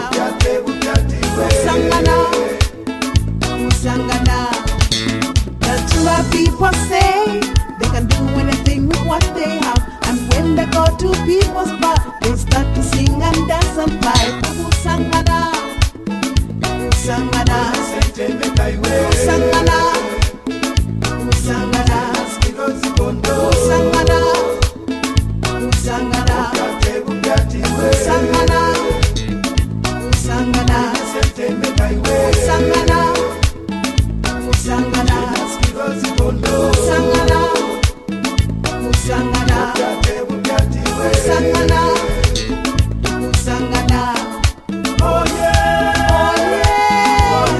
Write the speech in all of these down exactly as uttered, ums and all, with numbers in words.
kusangana, kusangana. The Chula people say they can do anything with what they have, and when they go to people's bar, they start to sing and dance and fight. Kusangana, kusangana, kusangana, kusangana, kusangana, kusangana, kusangana, kusangana, kusangana, kusangana, kusangana, kusangana, kusangana, kusangana. Oh yeah, oh yeah, oh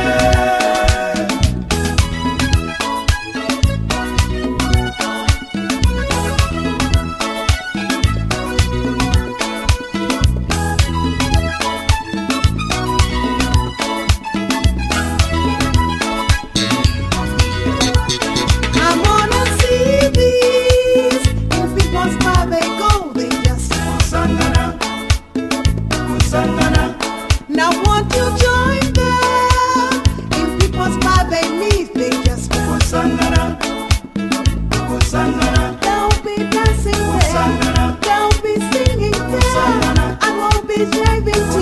I wanna see these in people's bar they go, they just kusangana, kusangana. Now won't you join them? In people's bar they meet, they just kusangana, kusangana. They'll be dancing there, they'll be singing there, and we'll be driving too.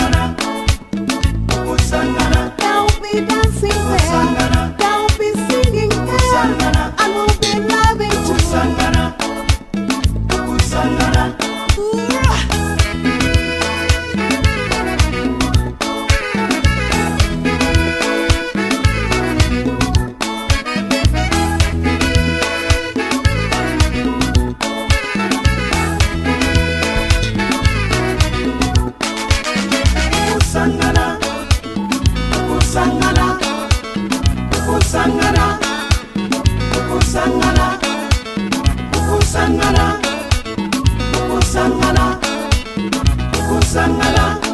They'll be dancing there, they'll be singing there, and we'll be loving too. Hoorah! Kusangana, kusangana, kusangana, kusangana, kusangana, kusangana, kusangana.